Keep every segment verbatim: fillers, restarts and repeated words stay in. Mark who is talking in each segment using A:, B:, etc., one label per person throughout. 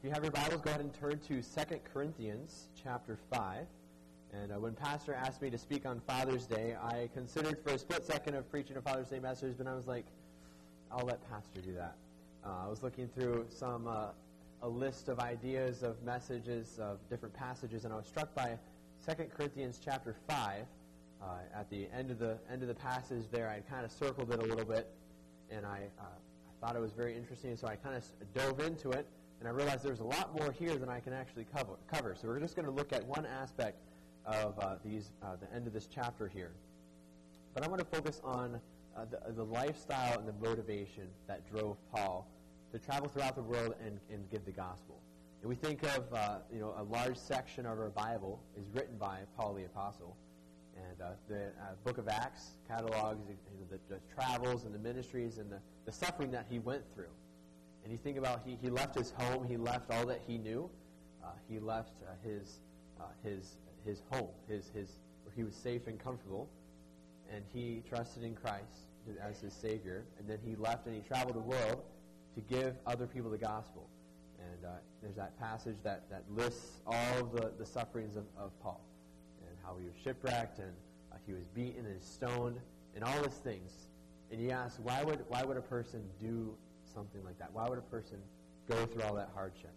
A: you have your Bibles, go ahead and turn to Second Corinthians chapter five. And uh, when Pastor asked me to speak on Father's Day, I considered for a split second of preaching a Father's Day message, but I was like, I'll let Pastor do that. Uh, I was looking through some uh, a list of ideas of messages of different passages, and I was struck by Second Corinthians chapter five. Uh, at the end of the end of the passage there, I kind of circled it a little bit, and I, uh, I thought it was very interesting, so I kind of dove into it, and I realized there's a lot more here than I can actually cover. cover. So we're just going to look at one aspect of uh, these, uh, the end of this chapter here. But I want to focus on uh, the, the lifestyle and the motivation that drove Paul to travel throughout the world and, and give the gospel. And we think of, uh, you know, a large section of our Bible is written by Paul the Apostle. And uh, the uh, book of Acts catalogs you know, the, the travels and the ministries and the, the suffering that he went through. And you think about he, he left his home, he left all that he knew. Uh, he left uh, his uh, his his home, his his where he was safe and comfortable, and he trusted in Christ as his Savior. And then he left and he traveled the world to give other people the gospel. And uh, there's that passage that, that lists all of the, the sufferings of, of Paul, and how he was shipwrecked, and uh, he was beaten and stoned, and all these things. And you ask, why would why would a person do something like that? Why would a person go through all that hardship?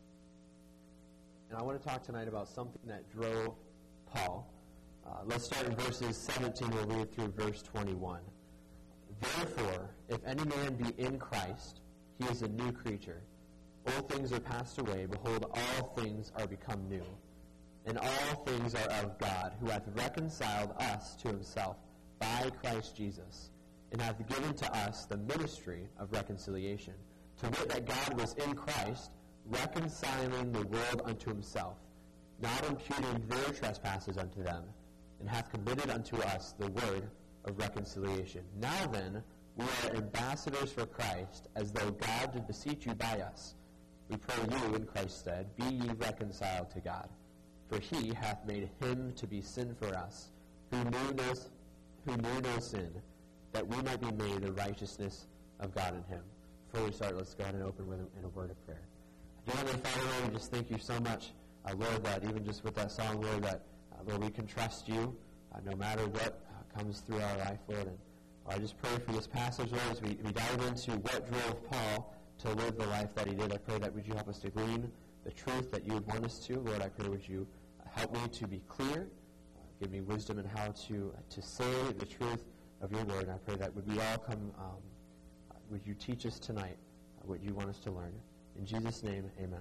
A: And I want to talk tonight about something that drove Paul. Uh, let's start in verses seventeen. We'll read through verse twenty-one. Therefore, if any man be in Christ, he is a new creature. Old things are passed away. Behold, all things are become new. And all things are of God, who hath reconciled us to himself by Christ Jesus, and hath given to us the ministry of reconciliation, to wit that God was in Christ, reconciling the world unto himself, not imputing their trespasses unto them, and hath committed unto us the word of reconciliation. Now then, we are ambassadors for Christ, as though God did beseech you by us. We pray you, in Christ's stead, be ye reconciled to God. For he hath made him to be sin for us, who knew no, who knew no sin, that we might be made the righteousness of God in him. Before we start, let's go ahead and open with a, in a word of prayer. Dear Heavenly Father, Lord, we just thank you so much, uh, Lord, that even just with that song, Lord, that, uh, Lord, we can trust you uh, no matter what uh, comes through our life, Lord. And Lord, I just pray for this passage, Lord, as we, we dive into what drove Paul to live the life that he did. I pray that would you help us to glean the truth that you would want us to. Lord, I pray would you uh, help me to be clear, uh, give me wisdom in how to uh, to say the truth of your word. And I pray that would we all come, um, uh, would you teach us tonight uh, what you want us to learn. In Jesus' name, amen.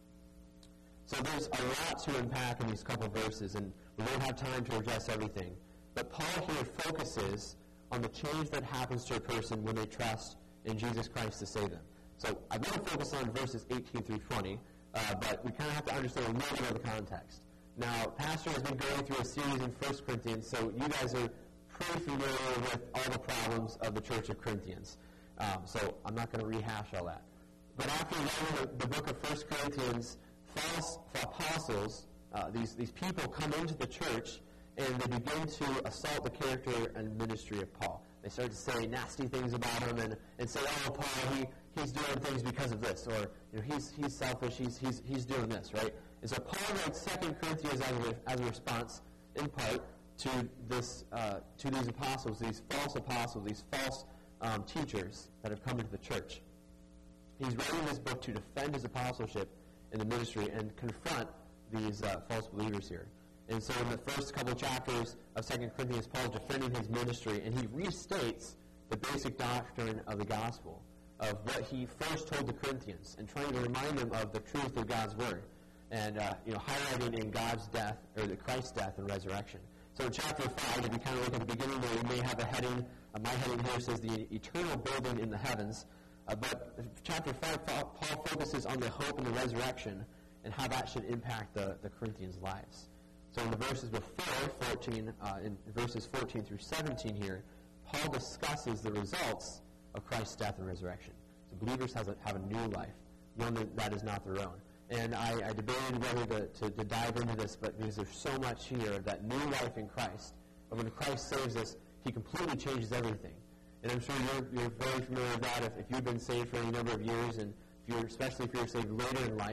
A: So there's a lot to unpack in these couple verses, and we don't have time to address everything. But Paul here focuses on the change that happens to a person when they trust in Jesus Christ to save them. So I want to focus on verses eighteen through twenty, uh, but we kind of have to understand a little bit of the context. Now, Pastor has been going through a series in First Corinthians, so you guys are pretty familiar with all the problems of the Church of Corinthians. Um, so I'm not going to rehash all that. But after reading the, the book of First Corinthians, false apostles, uh, these, these people come into the church, and they begin to assault the character and ministry of Paul. They start to say nasty things about him and, and say, oh, Paul, he, he's doing things because of this, or you know, he's he's selfish, he's he's he's doing this, right? And so Paul writes Second Corinthians as a, as a response, in part, to this uh, to these apostles, these false apostles, these false um, teachers that have come into the church. He's writing this book to defend his apostleship in the ministry and confront these uh, false believers here. And so in the first couple chapters of Second Corinthians, Paul is defending his ministry, and he restates the basic doctrine of the gospel, of what he first told the Corinthians, and trying to remind them of the truth of God's word, and uh, you know, highlighting in God's death, or the Christ's death and resurrection. So in chapter five, if you kind of look at the beginning there, you may have a heading. Uh, my heading here says the eternal building in the heavens. Uh, but chapter five, Paul focuses on the hope and the resurrection and how that should impact the, the Corinthians' lives. So in the verses before fourteen, uh, in verses fourteen through seventeen here, Paul discusses the results of Christ's death and resurrection. So believers have a, have a new life, one that, that is not their own. And I, I debated whether to, to, to dive into this, but because there's so much here of that new life in Christ. But when Christ saves us, he completely changes everything. And I'm sure you're, you're very familiar with that if, if you've been saved for any number of years, and if you're, especially if you're saved later in life,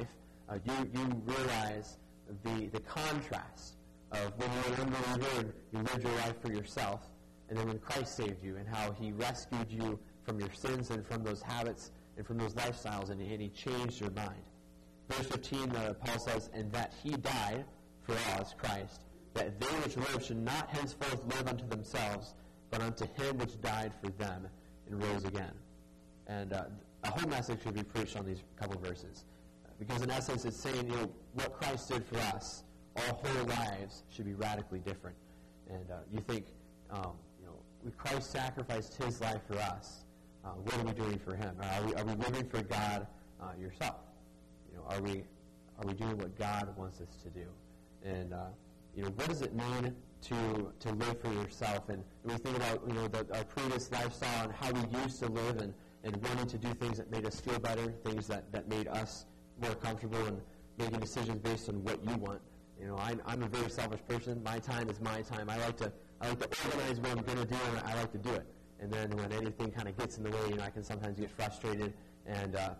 A: uh, you, you realize the, the contrast of when you were an unbeliever and you lived your life for yourself, and then when Christ saved you and how he rescued you from your sins and from those habits and from those lifestyles, and, and he changed your mind. Verse fifteen, uh, Paul says, and that he died for all, as Christ, that they which live should not henceforth live unto themselves, but unto him which died for them and rose again. And uh, a whole message should be preached on these couple verses. Uh, because in essence it's saying, you know, what Christ did for us, our whole lives should be radically different. And uh, you think, um, you know, when Christ sacrificed his life for us, uh, what are we doing for him? Are we, are we living for God uh, yourself? You know, are we are we doing what God wants us to do? And uh, you know, what does it mean to to live for yourself? And when we think about, you know, the, our previous lifestyle and how we used to live, and, and wanting to do things that made us feel better, things that, that made us more comfortable, and making decisions based on what you want. You know, I, I'm a very selfish person. My time is my time. I like to I like to organize what I'm going to do, and I like to do it. And then when anything kind of gets in the way, you know, I can sometimes get frustrated, and uh,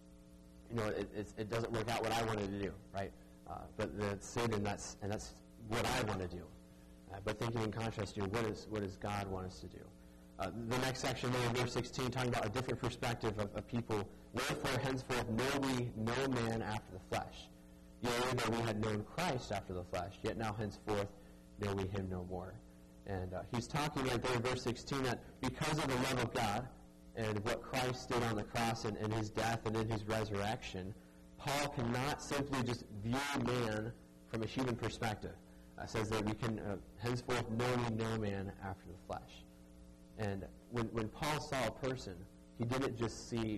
A: you know, it, it, it doesn't work out what I wanted to do, right? Uh, but that's sin, and that's and that's what I want to do. Uh, but thinking in contrast to, what is what does God want us to do? Uh, the next section there in verse sixteen, talking about a different perspective of, of people. Wherefore henceforth know we no man after the flesh. Yea, though we had known Christ after the flesh, yet now henceforth know we him no more. And uh, he's talking right there in verse sixteen that because of the love of God and what Christ did on the cross, and, and his death and in his resurrection, Paul cannot simply just view man from a human perspective. Uh, says that we can uh, henceforth know no man after the flesh. And when, when Paul saw a person, he didn't just see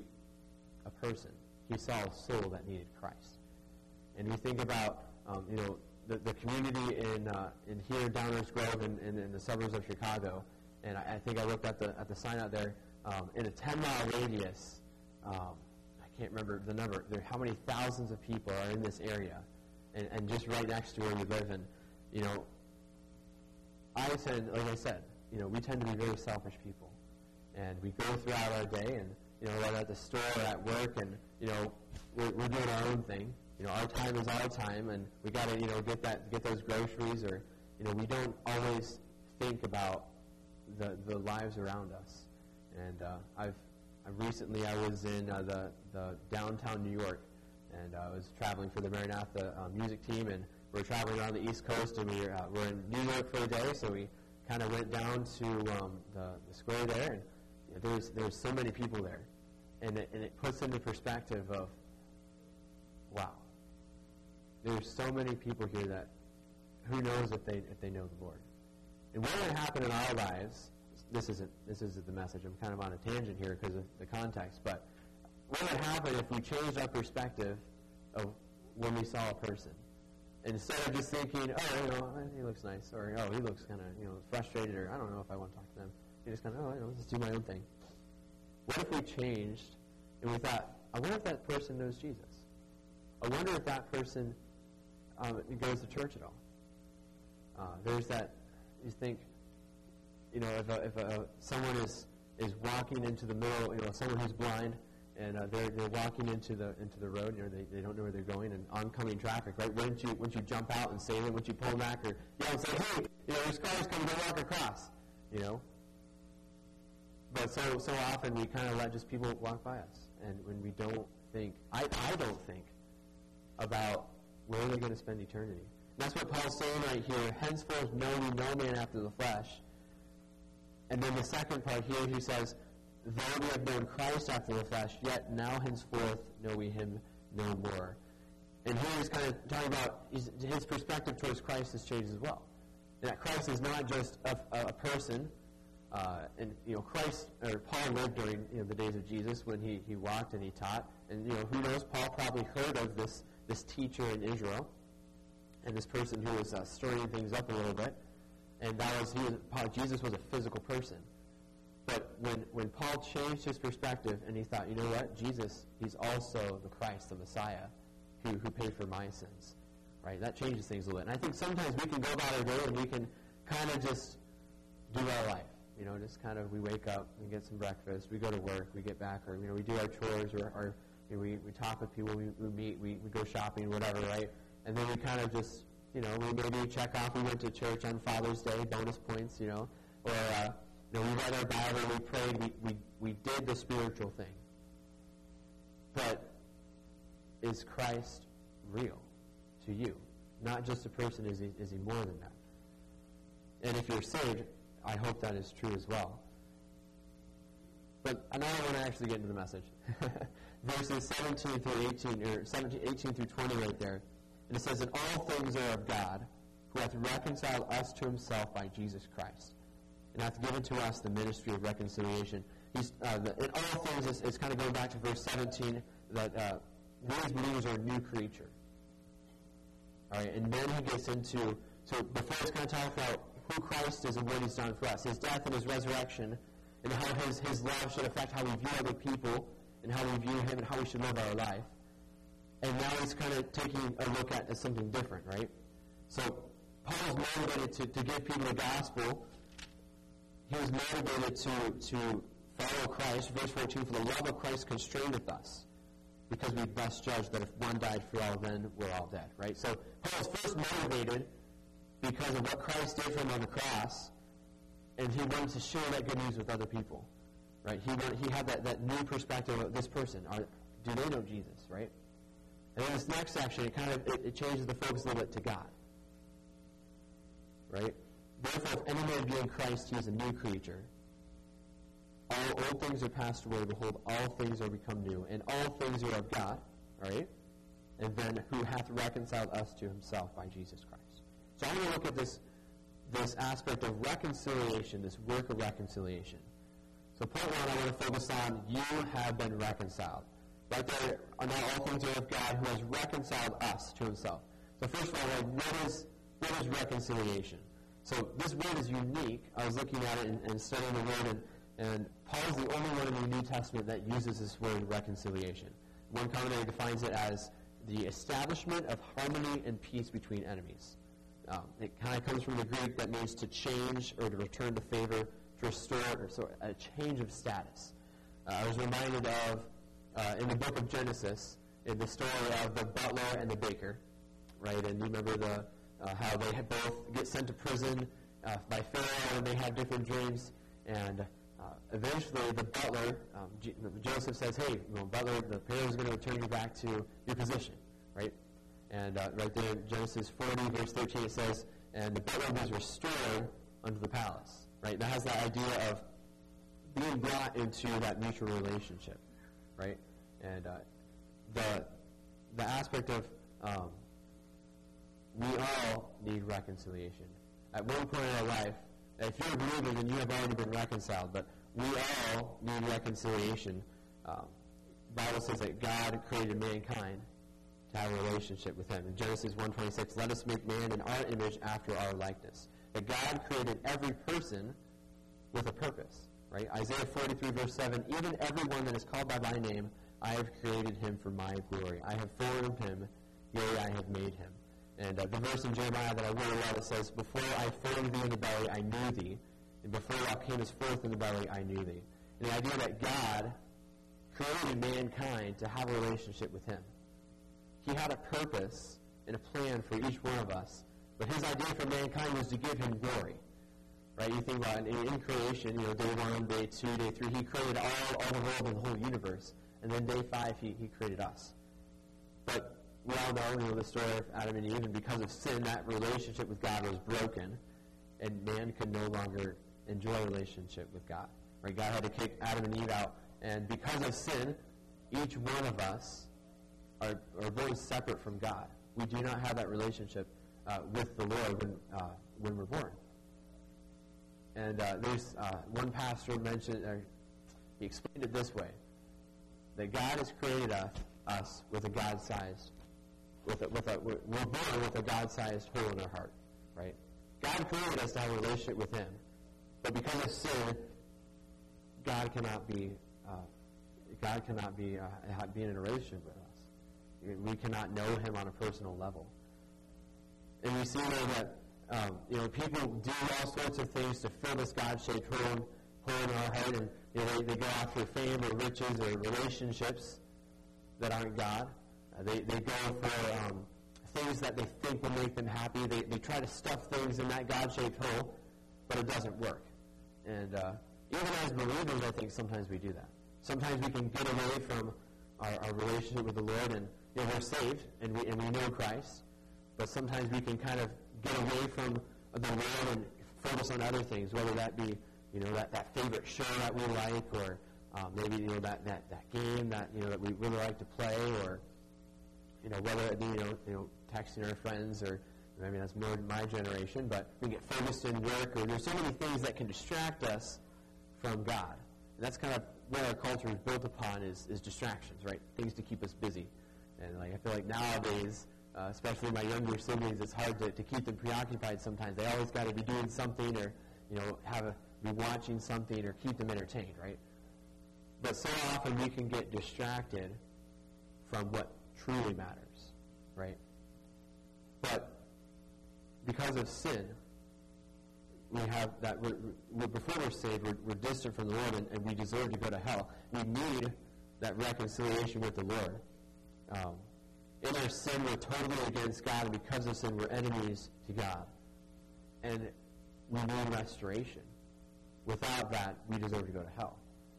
A: a person. He saw a soul that needed Christ. And we think about, um, you know, the, the community in uh, in here, Downers Grove, in, in, in the suburbs of Chicago. And I, I think I looked at the at the sign out there. Um, in a ten mile radius, um, I can't remember the number. There, how many thousands of people are in this area, and, and just right next to where we live. And you know, I tend, like I said, you know, we tend to be very selfish people, and we go throughout our day, and you know, whether at the store or at work, and you know, we're, we're doing our own thing. You know, our time is our time, and we got to, you know, get that, get those groceries, or you know, we don't always think about the the lives around us. And uh, I've, I've recently I was in uh, the the downtown New York, and uh, I was traveling for the Maranatha uh, music team, and we were traveling around the East Coast, and we were, uh, we're in New York for a day, so we kind of went down to um, the, the square there, and you know, there's there's so many people there, and it, and it puts into perspective of, wow, there's so many people here that who knows if they if they know the Lord. And what would happen in our lives? This isn't this isn't the message. I'm kind of on a tangent here because of the context. But what would happen if we changed our perspective of when we saw a person? Instead of just thinking, oh, you know, he looks nice, or oh, he looks kind of, you know, frustrated, or I don't know if I want to talk to them. You just kind of, oh, you know, let's do my own thing. What if we changed and we thought, I wonder if that person knows Jesus? I wonder if that person um, goes to church at all. Uh, there's that, you think, you know, if, a, if a, someone is, is walking into the middle, you know, someone who's blind, and uh, they're they're walking into the into the road, you know, they, they don't know where they're going, and oncoming traffic, right? Wouldn't you wouldn't you jump out and save them? Wouldn't you pull back or yell and say, hey, you know, this car's coming, go walk across, you know? But so so often we kind of let just people walk by us, and when we don't think, I I don't think about where they're going to spend eternity. And that's what Paul's saying right here. Henceforth know we no man after the flesh. And then the second part here, he says, though we have known Christ after the flesh, yet now henceforth know we him no more. And here he's kind of talking about his, his perspective towards Christ has changed as well. And that Christ is not just a, a person. Uh, and you know, Christ or Paul lived during you know the days of Jesus when he, he walked and he taught. And you know, who knows? Paul probably heard of this this teacher in Israel, and this person who was uh, stirring things up a little bit. And that was he was Paul, Jesus was a physical person. But when, when Paul changed his perspective and he thought, you know what, Jesus, he's also the Christ, the Messiah, who, who paid for my sins, right? That changes things a little bit. And I think sometimes we can go about our day and we can kind of just do our life. You know, just kind of, we wake up, we get some breakfast, we go to work, we get back, or, you know, we do our chores or our, You know, we, we talk with people, we, we meet, we, we go shopping, whatever, right? And then we kind of just, you know, we maybe check off, we went to church on Father's Day, bonus points, you know, or, uh, you know, we read our Bible, we prayed, we, we, we did the spiritual thing. But is Christ real to you? Not just a person, is he, is he more than that? And if you're saved, I hope that is true as well. But now I want to actually get into the message. Verses seventeen through eighteen, or seventeen, eighteen through twenty right there. And it says, "And all things are of God, who hath reconciled us to himself by Jesus Christ, and hath given to us the ministry of reconciliation." He's, uh, the, in all things, it's, it's kind of going back to verse seventeen, that uh, we as believers are a new creature. All right, and then he gets into, so before it's going to talk about who Christ is and what he's done for us, his death and his resurrection, and how his, his love should affect how we view other people, and how we view him, and how we should live our life. And now he's kind of taking a look at, at something different, right? So Paul is motivated to, to give people the gospel. He was motivated to, to follow Christ. Verse fourteen, "For the love of Christ constraineth us, because we thus judge that if one died for all, then we're all dead," right? So Paul was first motivated because of what Christ did for him on the cross, and he wanted to share that good news with other people, right? He wanted, he had that, that new perspective of this person. Are, do they know Jesus, right? And then this next section, it kind of it, it changes the focus a little bit to God, right? "Therefore, if any man be in Christ, he is a new creature. All old things are passed away. Behold, all things are become new. And all things are of God," right? "And then who hath reconciled us to himself by Jesus Christ." So I'm going to look at this, this aspect of reconciliation, this work of reconciliation. So point one, I want to focus on, you have been reconciled. Right there, now all things are of God, who has reconciled us to himself. So first of all, like, what is what is reconciliation? So this word is unique. I was looking at it and, and studying the word, and, and Paul is the only one in the New Testament that uses this word reconciliation. One commentator defines it as the establishment of harmony and peace between enemies. Um, it kind of comes from the Greek that means to change or to return to favor, to restore, or so a change of status. Uh, I was reminded of, uh, in the book of Genesis, in the story of the butler and the baker, right? And you remember the uh, how they had both get sent to prison uh, by Pharaoh, and they have different dreams. And uh, eventually, the butler, um, G- Joseph says, "Hey, you know, butler, the Pharaoh is going to return you back to your position," right? And uh, right there in Genesis forty, verse thirteen, it says, "And the butler was restored unto the palace." Right? That has that idea of being brought into that mutual relationship, right? And uh, the the aspect of um, we all need reconciliation. At one point in our life, if you're a believer, then you have already been reconciled. But we all need reconciliation. Um, the Bible says that God created mankind to have a relationship with him. In Genesis one twenty-six, "Let us make man in our image after our likeness." That God created every person with a purpose, right? Isaiah forty-three, verse seven, "Even everyone that is called by my name, I have created him for my glory. I have formed him, yea, I have made him." And uh, the verse in Jeremiah that I really love, it says, "Before I formed thee in the belly, I knew thee. And before thou camest forth in the belly, I knew thee." And the idea that God created mankind to have a relationship with him. He had a purpose and a plan for each one of us. But his idea for mankind was to give him glory. Right? You think about it, in, in creation, you know, day one, day two, day three, he created all, all the world and the whole universe. And then day five, he, he created us. But we all know, you know, the story of Adam and Eve, and because of sin, that relationship with God was broken, and man could no longer enjoy a relationship with God. Right? God had to kick Adam and Eve out. And because of sin, each one of us are, are very separate from God. We do not have that relationship uh, with the Lord when, uh, when we're born. And uh, there's uh, one pastor mentioned, uh, he explained it this way, that God has created us, us with a God-sized, with a, with a, we're born with a God-sized hole in our heart, right? God created us to have a relationship with him, but because of sin, God cannot be, uh, God cannot be uh, being in a relationship with us. We cannot know him on a personal level. And we see there that Um, you know, people do all sorts of things to fill this God-shaped hole, hole in our heart, and you know, they, they go after fame or riches or relationships. that aren't God. Uh, they, they go for um, things that they think will make them happy. They, they try to stuff things in that God-shaped hole, but it doesn't work. And uh, even as believers, I think sometimes we do that. Sometimes we can get away from our, our relationship with the Lord, and you know, we're saved, and we, and we know Christ, but sometimes we can kind of get away from the Lord and focus on other things, whether that be, you know, that, that favorite show that we like, or um, maybe, you know, that, that, that game that, you know, that we really like to play, or, you know, whether it be, you know, you know, texting our friends, or, I mean, that's more my generation, but we get focused in work, or there's so many things that can distract us from God. And that's kind of what our culture is built upon, is, is distractions, right? Things to keep us busy. And like I feel like nowadays, uh, especially my younger siblings, it's hard to, to keep them preoccupied sometimes. They always got to be doing something, or, you know, have a, be watching something, or keep them entertained, right? But so often we can get distracted from what truly matters, right? But because of sin, we have that, we're, we're, before we're saved, we're, we're distant from the Lord, and, and we deserve to go to hell. We need that reconciliation with the Lord. Um, in our sin, we're totally against God, and because of sin, we're enemies to God. And we need restoration. Without that, we deserve to go to hell.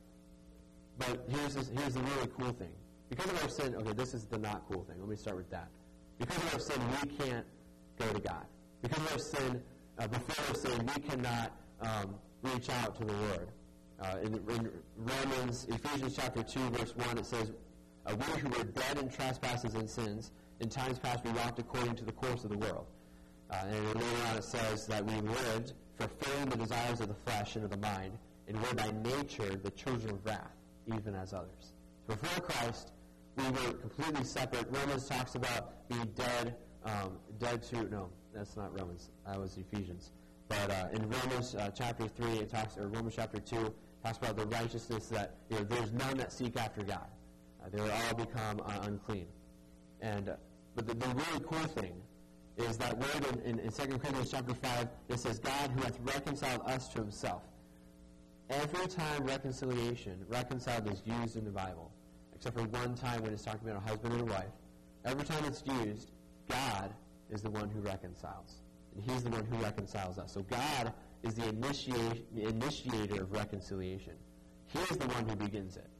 A: But here's, this, here's the really cool thing. Because of our sin, okay, this is the not cool thing. Let me start with that. Because of our sin, we can't go to God. Because of our sin, uh, before our sin, we cannot um, reach out to the Lord. Uh, in, in Romans, Ephesians chapter two, verse one, it says, uh, we who were dead in trespasses and sins, in times past we walked according to the course of the world. Uh, and later on it says that we lived, fulfilling the desires of the flesh and of the mind, and were by nature the children of wrath, even as others. So before Christ, we were completely separate. Romans talks about being dead, um, dead to, no, that's not Romans, that was Ephesians. But uh, in Romans uh, chapter three, it talks, or Romans chapter two, talks about the righteousness that, you know, there's none that seek after God. Uh, they will all become uh, unclean. And, uh, but the, the really cool thing is that word in, in, in Second Corinthians chapter five, it says, God who hath reconciled us to himself. Every time reconciliation, reconciled is used in the Bible, except for one time when it's talking about a husband and a wife, every time it's used, God is the one who reconciles. And he's the one who reconciles us. So God is the initiate, initiator of reconciliation. He is the one who begins it.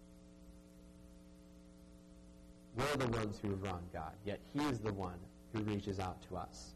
A: We're the ones who have wronged God, yet he is the one who reaches out to us.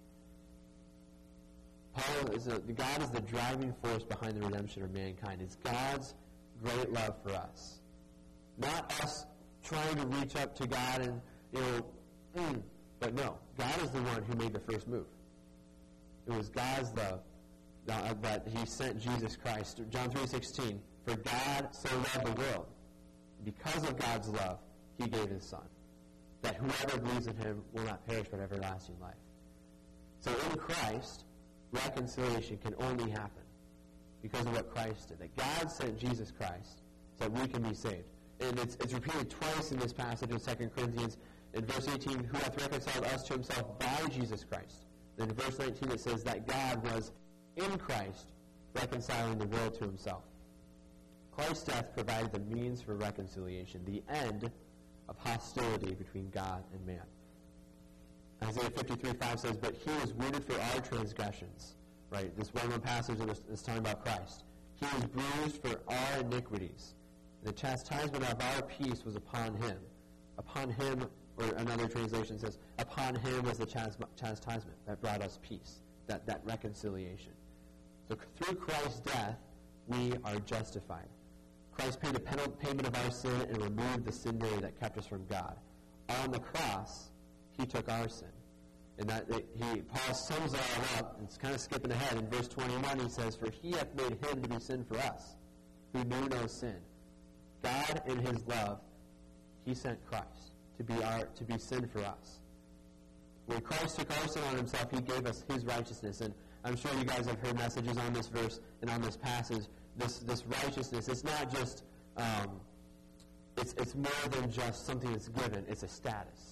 A: Paul is a, God is the driving force behind the redemption of mankind. It's God's great love for us. Not us trying to reach up to God and, you know, mm, but no, God is the one who made the first move. It was God's love uh, that he sent Jesus Christ. John three sixteen, for God so loved the world. Because of God's love, he gave his Son, that whoever believes in him will not perish but have everlasting life. So in Christ, reconciliation can only happen because of what Christ did. That God sent Jesus Christ so that we can be saved. And it's, it's repeated twice in this passage in Second Corinthians. In verse eighteen, who hath reconciled us to himself by Jesus Christ. Then in verse nineteen it says that God was in Christ reconciling the world to himself. Christ's death provided the means for reconciliation, the end of hostility between God and man. Isaiah fifty-three five says, but he was wounded for our transgressions. Right? This well-known passage is talking about Christ. He was bruised for our iniquities. The chastisement of our peace was upon him. Upon him, or another translation says, upon him was the chas- chastisement that brought us peace, that, that reconciliation. So through Christ's death, we are justified. Christ paid a penalty, payment of our sin and removed the sin barrier that kept us from God. On the cross, he took our sin. And that it, he Paul sums it all up. It's kind of skipping ahead. In verse twenty-one, he says, for he hath made him to be sin for us, who knew no sin. God, in his love, he sent Christ to be our to be sin for us. When Christ took our sin on himself, he gave us his righteousness. And I'm sure you guys have heard messages on this verse and on this passage. This this righteousness, it's not just, um, it's it's more than just something that's given. It's a status.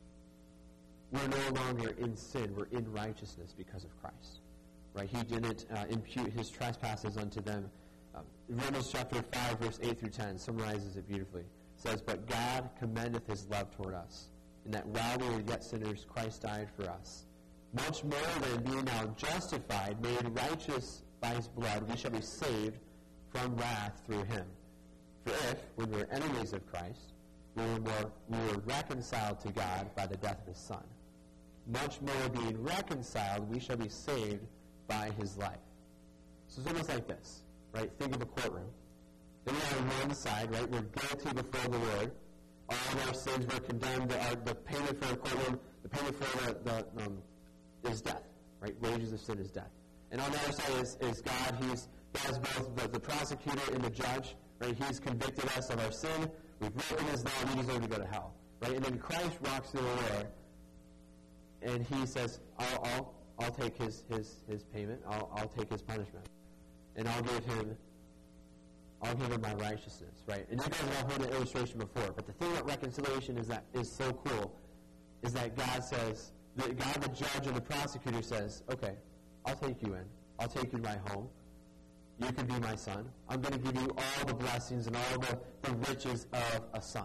A: We're no longer in sin. We're in righteousness because of Christ. Right? He didn't uh, impute his trespasses unto them. Um, Romans chapter five, verse eight through ten summarizes it beautifully. says, "But God commendeth his love toward us, in that while we were yet sinners, Christ died for us. Much more than being now justified, made righteous by his blood, we shall be saved from wrath through him. For if, when we were enemies of Christ, we were, more, we were reconciled to God by the death of his Son, much more being reconciled, we shall be saved by his life." So it's almost like this, right? Think of a courtroom. Then we are on one side, right? We're guilty before the Lord. All of our sins were condemned. Our, the payment for a courtroom, the payment for the, the um, is death, right? Wages of sin is death. And on the other side is, is God. He's God's both the, the prosecutor and the judge, right? He's convicted us of our sin. We've broken his law. We deserve to go to hell, right? And then Christ walks through the door, and he says, "I'll, I'll, I'll take his, his, his payment. I'll, I'll take his punishment, and I'll give him." I'll give him my righteousness, right? And you guys have all heard the illustration before, but the thing about reconciliation is that is so cool, is that God says, that God the judge and the prosecutor says, "Okay, I'll take you in. I'll take you to my home. You can be my son. I'm going to give you all the blessings and all the, the riches of a son."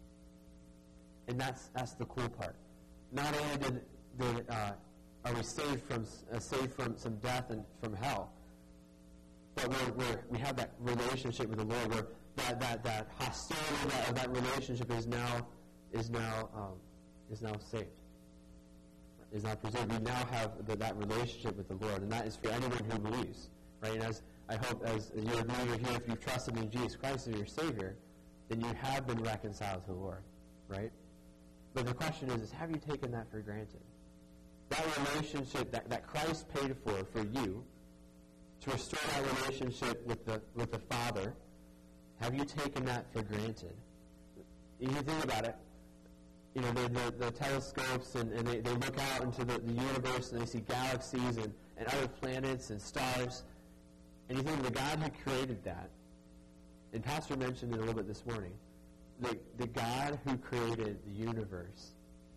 A: And that's that's the cool part. Not only did, did uh, are we saved from uh, saved from some death and from hell, but we're, we're, we have that relationship with the Lord, where that, that, that hostility that, of that relationship is now is now um, is now saved, is now preserved. We now have the, that relationship with the Lord, and that is for anyone who believes, right? And as I hope, as you're a believer here, if you've trusted in Jesus Christ as your Savior, then you have been reconciled to the Lord, right? But the question is, is have you taken that for granted? That relationship that, that Christ paid for for you, to restore that relationship with the with the Father, have you taken that for granted? If you think about it, you know, the, the, the telescopes, and, and they, they look out into the, the universe, and they see galaxies and, and other planets and stars, and you think the God who created that, and Pastor mentioned it a little bit this morning, the, the God who created the universe,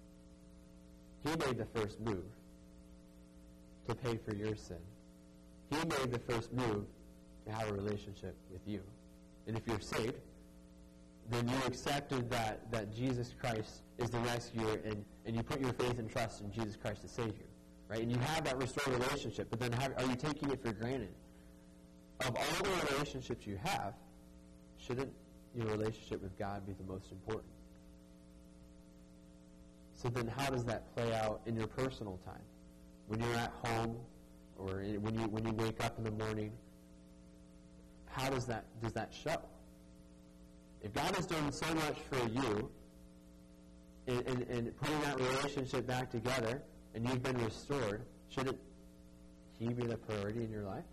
A: he made the first move to pay for your sin. He made the first move to have a relationship with you. And if you're saved, then you accepted that, that Jesus Christ is the rescuer, and, and you put your faith and trust in Jesus Christ as Savior. Right? And you have that restored relationship, but then have, are you taking it for granted? Of all the relationships you have, shouldn't your relationship with God be the most important? So then how does that play out in your personal time? When you're at home, or when you when you wake up in the morning, how does that does that show? If God has done so much for you in, in, in putting that relationship back together, and you've been restored, shouldn't he be the priority in your life?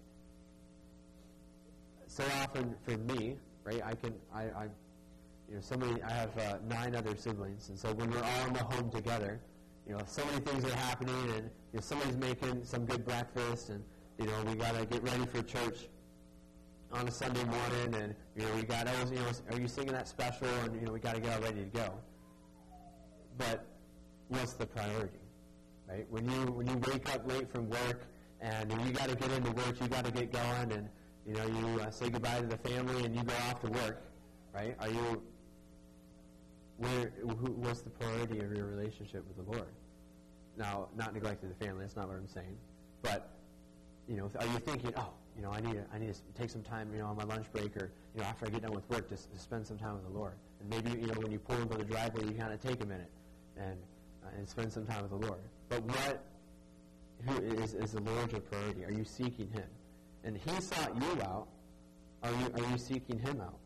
A: So often for me, right, I can I, I you know so many I have uh, nine other siblings, and so when we're all in the home together, you know, so many things are happening, and you know, somebody's making some good breakfast, and you know, we gotta get ready for church on a Sunday morning, and you know, we got, oh, you know, are you singing that special? And you know, we gotta get all ready to go. But what's the priority, right? When you when you wake up late from work, and you gotta get into work, you gotta get going, and you know, you uh, say goodbye to the family, and you go off to work, right? Are you Where, who, what's the priority of your relationship with the Lord? Now, not neglecting the family, that's not what I'm saying. But, you know, are you thinking, oh, you know, I need to, I need to take some time, you know, on my lunch break, or, you know, after I get done with work, just to spend some time with the Lord. And maybe, you know, when you pull into the driveway, you kind of take a minute and uh, and spend some time with the Lord. But what who is, is the Lord your priority? Are you seeking him? And he sought you out. Are you, are you seeking him out?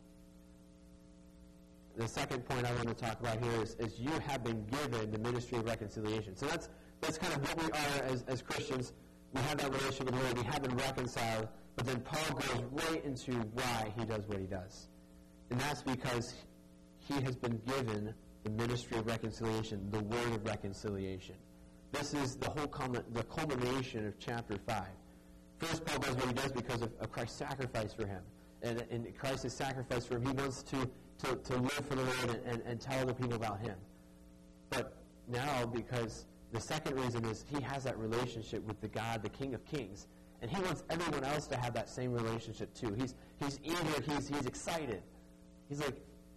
A: The second point I want to talk about here is, is you have been given the ministry of reconciliation. So that's that's kind of what we are as, as Christians. We have that relationship with the Lord. We have been reconciled. But then Paul goes right into why he does what he does. And that's because he has been given the ministry of reconciliation, the word of reconciliation. This is the whole culmin- the culmination of chapter five. First, Paul does what he does because of, of Christ's sacrifice for him. And, and Christ's sacrifice for him, he wants to To, to live for the Lord and, and, and tell other people about him. But now, because the second reason is he has that relationship with the God, the King of Kings, and he wants everyone else to have that same relationship too. He's he's eager, he's he's excited. He's like,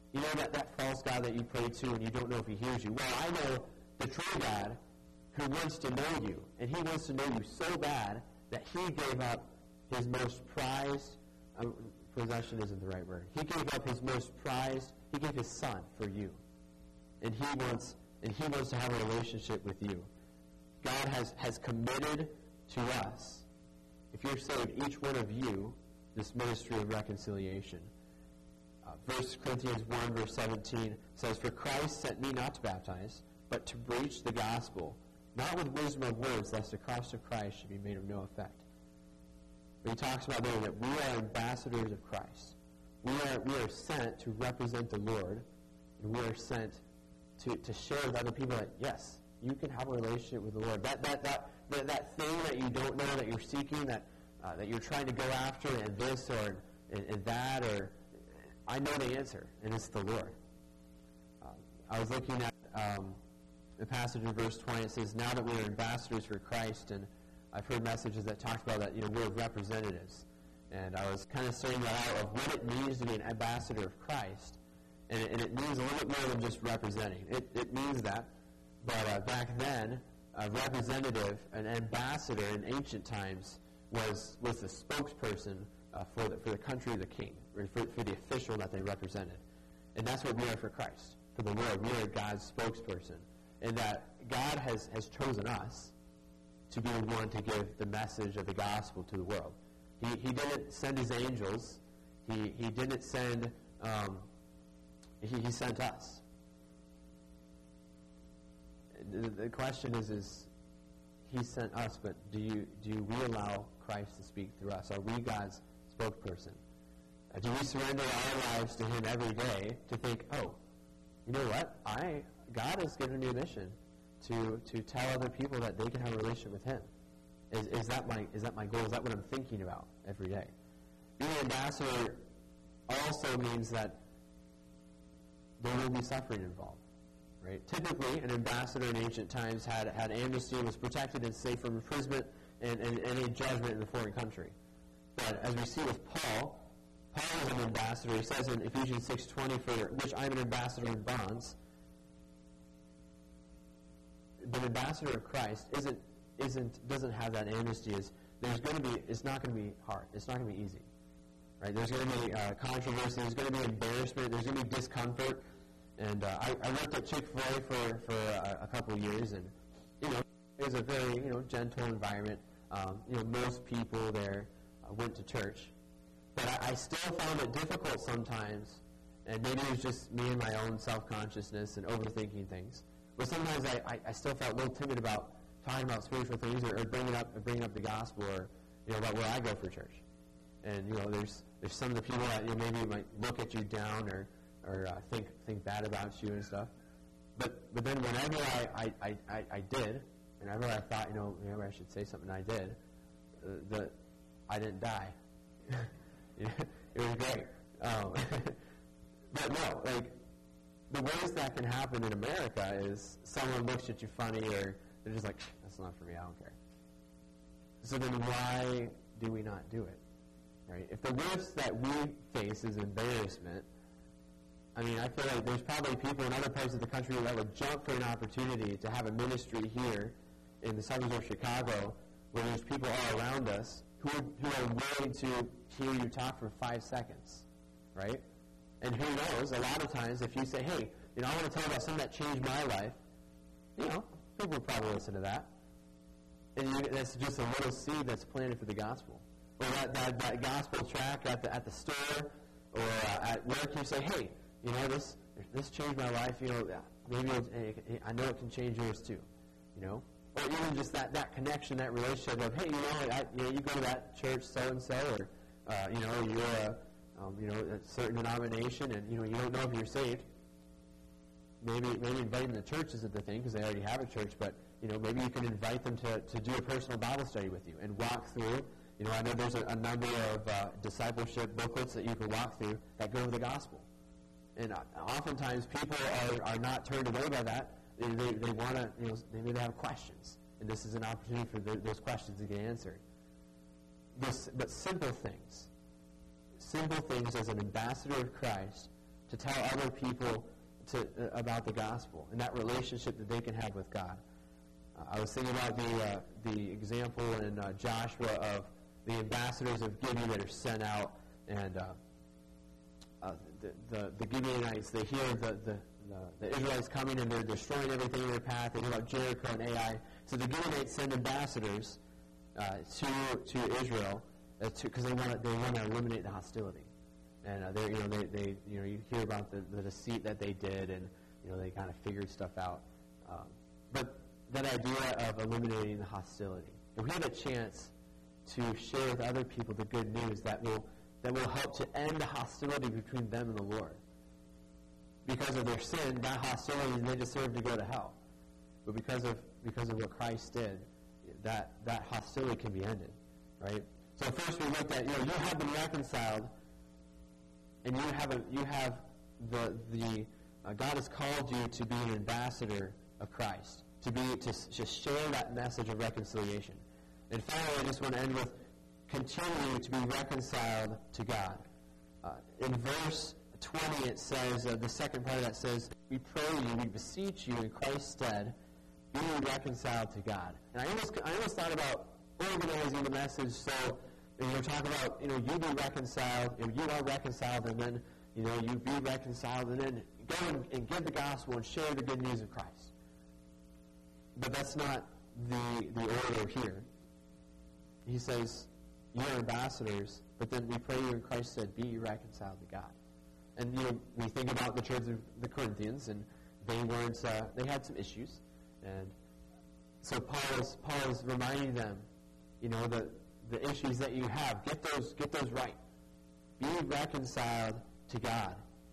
A: You know that, that false God that you pray to and you don't know if he hears you. Well, I know the true God who wants to know you, and he wants to know you so bad that he gave up his most prized, um, possession isn't the right word, he gave up his most prized, he gave his son for you. And he wants and he wants to have a relationship with you. God has, has committed to us, if you're saved, each one of you, this ministry of reconciliation. Uh, First Corinthians one, verse seventeen says, "For Christ sent me not to baptize, but to preach the gospel, not with wisdom of words, lest the cross of Christ should be made of no effect." But he talks about there that we are ambassadors of Christ. We are we are sent to represent the Lord, and we are sent to, to share with other people that, yes, you can have a relationship with the Lord. That that that that, that thing that you don't know that you're seeking, that uh, that you're trying to go after, and this or and, and that, or I know the answer, and it's the Lord. Um, I was looking at um, the passage in verse twenty. It says, "Now that we are ambassadors for Christ," and I've heard messages that talked about that, you know, we're representatives. And I was kind of studying that out of what it means to be an ambassador of Christ. And it, and it means a little bit more than just representing. It, it means that. But uh, back then, a representative, an ambassador in ancient times, was was the spokesperson uh, for, the, for the country of the king, or for, for the official that they represented. And that's what we are for Christ, for the Lord. We are God's spokesperson. And that God has, has chosen us to be the one to give the message of the gospel to the world. He he didn't send his angels. He he didn't send. Um, he he sent us. The, the question is is he sent us, but do you do we allow Christ to speak through us? Are we God's spokesperson? Uh, do we surrender our lives to Him every day to think, oh, you know what? I God has given me a mission to to tell other people that they can have a relationship with Him. Is, is that my is that my goal? Is that what I'm thinking about every day? Being an ambassador also means that there will be suffering involved, right? Typically, an ambassador in ancient times had had amnesty and was protected and safe from imprisonment and, and, and a judgment in the foreign country. But as we see with Paul, Paul is an ambassador. He says in Ephesians six twenty, "For which I am an ambassador in bonds." The ambassador of Christ isn't isn't doesn't have that amnesty. Is there's going to be it's not going to be hard. It's not going to be easy, right? There's going to be uh, controversy. There's going to be embarrassment. There's going to be discomfort. And uh, I, I worked at Chick-fil-A for for uh, a couple of years, and you know it was a very you know gentle environment. Um, you know most people there uh, went to church, but I, I still found it difficult sometimes. And maybe it was just me and my own self-consciousness and overthinking things. But sometimes I, I, I still felt a little timid about talking about spiritual things, or, or bringing up bringing up the gospel, or you know about where I go for church. And you know, there's there's some of the people that you know, maybe might look at you down, or or uh, think think bad about you and stuff. But but then whenever I, I, I, I did, whenever I thought you know maybe I should say something, I did. Uh, the I didn't die. It was great. Um, but no, like the worst that can happen in America is someone looks at you funny, or they're just like, that's not for me, I don't care. So then why do we not do it? Right? If the worst that we face is embarrassment, I mean, I feel like there's probably people in other parts of the country that would jump for an opportunity to have a ministry here in the suburbs of Chicago, where there's people all around us who are, who are willing to hear you talk for five seconds, right? And who knows, a lot of times if you say, hey, you know, I want to tell you about something that changed my life, you know, people will probably listen to that. And you, that's just a little seed that's planted for the gospel. Or that, that, that gospel tract at the at the store or uh, at work, you say, hey, you know, this this changed my life. You know, maybe it's, I know it can change yours too. You know, or even just that, that connection, that relationship of, hey, you know, I, you know, you go to that church so and so, or uh, you know, you're a um, you know a certain denomination, and you know you don't know if you're saved. Maybe maybe inviting the church isn't the thing because they already have a church, but you know maybe you can invite them to, to do a personal Bible study with you and walk through. You know, I know there's a, a number of uh, discipleship booklets that you can walk through that go to the gospel. And uh, oftentimes people are, are not turned away by that. They, they, they want to, you know, maybe they have questions. And this is an opportunity for the, those questions to get answered. This, but simple things. Simple things as an ambassador of Christ to tell other people to, uh, about the gospel and that relationship that they can have with God. Uh, I was thinking about the uh, the example in uh, Joshua of the ambassadors of Gibeon that are sent out, and uh, uh, the, the the Gibeonites, they hear the, the, the, the Israelites coming and they're destroying everything in their path. They hear about Jericho and Ai. So the Gibeonites send ambassadors uh, to to Israel because uh, they want they want to eliminate the hostility. And uh, they, you know, they, they, you know, you hear about the, the deceit that they did, and you know, they kind of figured stuff out. Um, but that idea of eliminating the hostility, if we have a chance to share with other people the good news that will that will help to end the hostility between them and the Lord. Because of their sin, that hostility, they deserve to go to hell. But because of because of what Christ did, that that hostility can be ended, right? So first we looked at, you know, you have been reconciled. And you have a, you have the the uh, God has called you to be an ambassador of Christ, to be to just share that message of reconciliation. And finally, I just want to end with continue to be reconciled to God. Uh, in verse twenty, it says uh, the second part of that says, "We pray you, we beseech you in Christ's stead, be reconciled to God." And I almost I almost thought about organizing the message so. And you're talking about, you know, you be reconciled, you, know, you are reconciled, and then, you know, you be reconciled, and then go and, and give the gospel and share the good news of Christ. But that's not the the order here. He says, you are ambassadors, but then we pray you in Christ said, be reconciled to God. And, you know, we think about the church of the Corinthians, and they weren't, uh, they had some issues. And so Paul is, Paul is reminding them, you know, that the issues that you have, get those get those right. Be reconciled to God.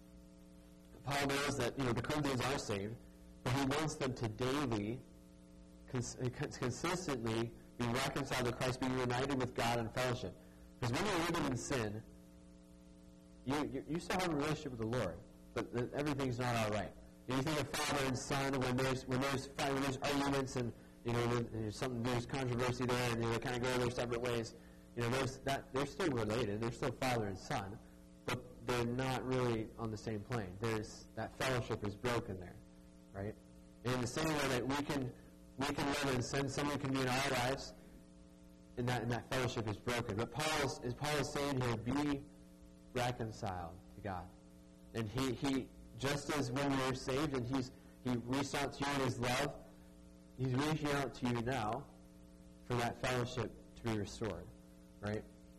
A: Paul knows that, you know, the Corinthians are saved, but he wants them to daily, cons- consistently be reconciled to Christ, be united with God in fellowship. Because when you're living in sin, you, you you still have a relationship with the Lord, but everything's not all right. You think of father and son when there's when there's when there's arguments and you know, there's something, there's controversy there, and you know, they kind of go their separate ways. You know, there's that they're still related. They're still father and son, but they're not really on the same plane. There's that fellowship is broken there, right? And in the same way that we can we can live in sin, someone can be in our lives, and that and that fellowship is broken. But Paul is, is Paul is saying here, be reconciled to God, and he he just as when we were saved, and he's he reached out to you in his love. He's reaching out to you now for that fellowship to be restored, right?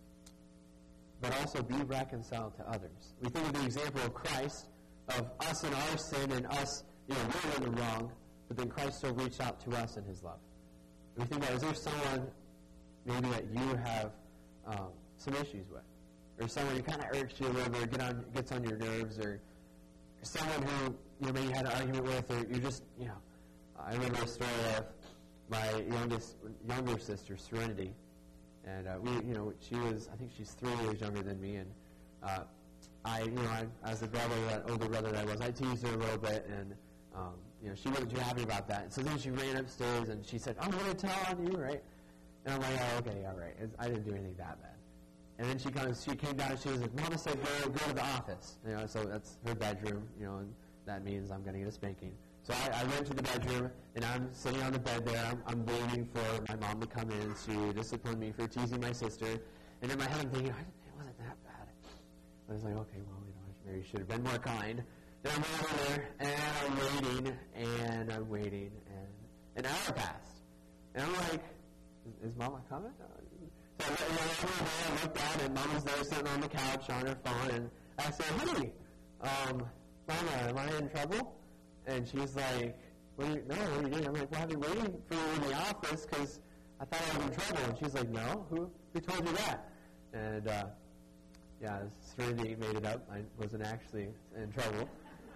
A: But also be reconciled to others. We think of the example of Christ, of us and our sin and us, you know, we're in the wrong, but then Christ still reached out to us in his love. And we think about, is there someone maybe that you have um, some issues with? Or someone who kind of irks you a little bit, or get on, gets on your nerves, or someone who, you know, maybe you had an argument with, or you just, you know, I remember a story of my youngest, younger sister, Serenity, and uh, we, you know, she was, I think she's three years younger than me, and uh, I, you know, I, as the brother, that older brother that I was, I teased her a little bit, and um, you know, she wasn't too happy about that. And so then she ran upstairs and she said, "I'm going to tell on you, right?" And I'm like, "Oh, okay, all right. It's, I didn't do anything that bad." And then she comes, she came down and she was like, "Mama said go, go to the office." You know, so that's her bedroom, you know, and that means I'm going to get a spanking. So I, I went to the bedroom, and I'm sitting on the bed there. I'm, I'm waiting for my mom to come in to discipline me for teasing my sister. And in my head, I'm thinking, it wasn't that bad. I was like, okay, well, you know, I maybe should have been more kind. And I'm over there, and I'm waiting, and I'm waiting, and an hour passed. And I'm like, is, is Mama coming? So I, you know, I looked out, and Mama's there sitting on the couch on her phone, and I said, "Honey, um, Mama, am I in trouble?" And she's like, what are you, no, what are you doing? I'm like, well, I've been waiting for you in the office because I thought I was in trouble. And she's like, no, who who told you that? And, uh, yeah, Serenity made it up. I wasn't actually in trouble.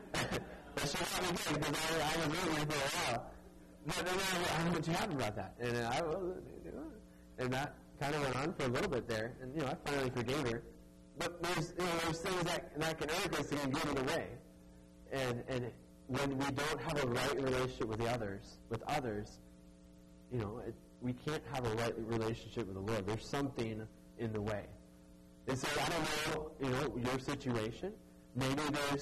A: But she got me good because I, I was waiting for a while. But then I, I wasn't too happy about that. And I was, and that kind of went on for a little bit there. And, you know, I finally forgave her. But there's, you know, there's things that, that can irk us and get in the way. And, and, when we don't have a right relationship with the others, with others, you know, it, we can't have a right relationship with the Lord. There's something in the way. And so I don't know, you know, your situation. Maybe there's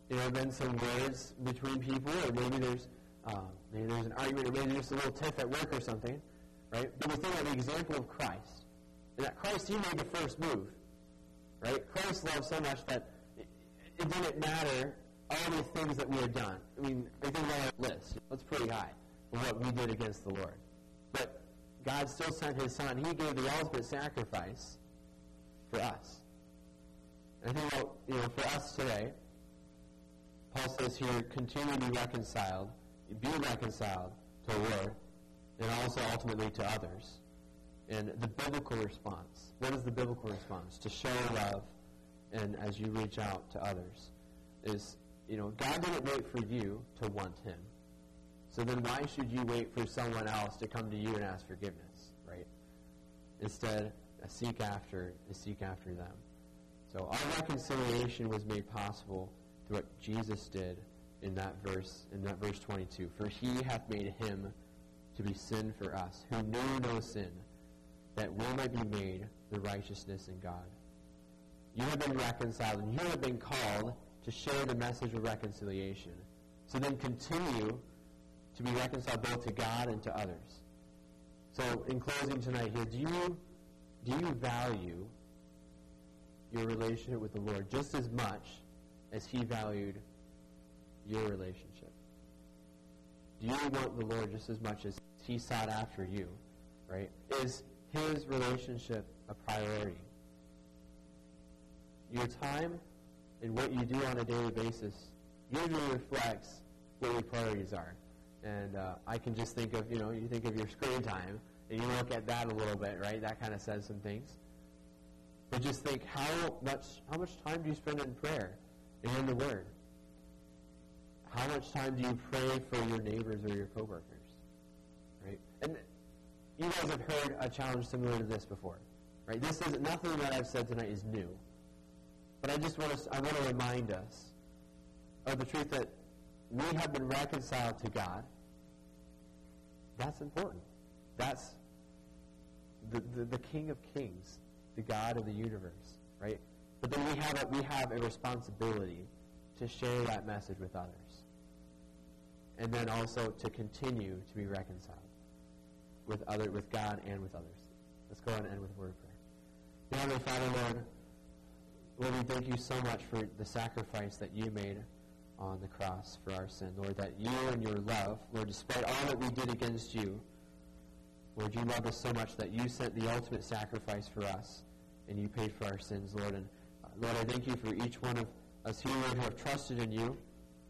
A: you know, been some words between people, or maybe there's um, maybe there's an argument, or maybe just a little tiff at work or something, right? But we think of the example of Christ, and that Christ, he made the first move, right? Christ loved so much that it, it didn't matter all the things that we had done. I mean, I think on our list, that's pretty high for what we did against the Lord. But God still sent his Son. He gave the ultimate sacrifice for us. And I think, about, you know, for us today, Paul says here, continue to be reconciled, be reconciled to the Lord, and also ultimately to others. And the biblical response, what is the biblical response? To show love, and as you reach out to others, is, you know, God didn't wait for you to want him. So then why should you wait for someone else to come to you and ask forgiveness, right? Instead, uh, seek after, seek after them. So our reconciliation was made possible through what Jesus did in that verse, in that verse twenty-two. For he hath made him to be sin for us, who knew no sin, that we might be made the righteousness in God. You have been reconciled, and you have been called to share the message of reconciliation. So then continue to be reconciled both to God and to others. So in closing tonight here, do you do you value your relationship with the Lord just as much as he valued your relationship? Do you want the Lord just as much as he sought after you, right? Is his relationship a priority? Your time and what you do on a daily basis usually reflects what your priorities are. And uh, I can just think of, you know, you think of your screen time, and you look at that a little bit, right? That kind of says some things. But just think, how much how much time do you spend in prayer and in the Word? How much time do you pray for your neighbors or your coworkers, right? And you guys have heard a challenge similar to this before, right? This is nothing that I've said tonight is new. But I just want to I want to remind us of the truth that we have been reconciled to God. That's important. That's the, the, the King of Kings, the God of the universe, right? But then we have a, we have a responsibility to share that message with others. And then also to continue to be reconciled with other with God and with others. Let's go ahead and end with a word of prayer. Heavenly Father, Lord, Lord, we thank you so much for the sacrifice that you made on the cross for our sin. Lord, that you and your love, Lord, despite all that we did against you, Lord, you loved us so much that you sent the ultimate sacrifice for us, and you paid for our sins, Lord. And uh, Lord, I thank you for each one of us here, Lord, who have trusted in you,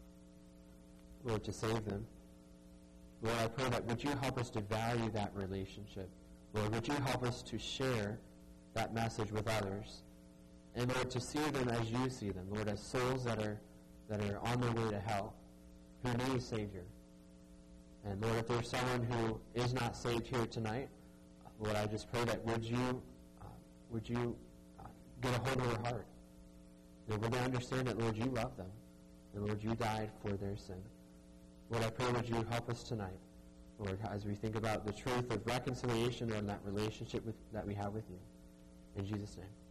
A: Lord, to save them. Lord, I pray that would you help us to value that relationship. Lord, would you help us to share that message with others, and Lord, to see them as you see them, Lord, as souls that are that are on their way to hell, who need a Savior. And Lord, if there's someone who is not saved here tonight, Lord, I just pray that would you uh, would you uh, get a hold of their heart. Lord, would they understand that, Lord, you love them, and Lord, you died for their sin. Lord, I pray would you help us tonight, Lord, as we think about the truth of reconciliation and that relationship with, that we have with you. In Jesus' name.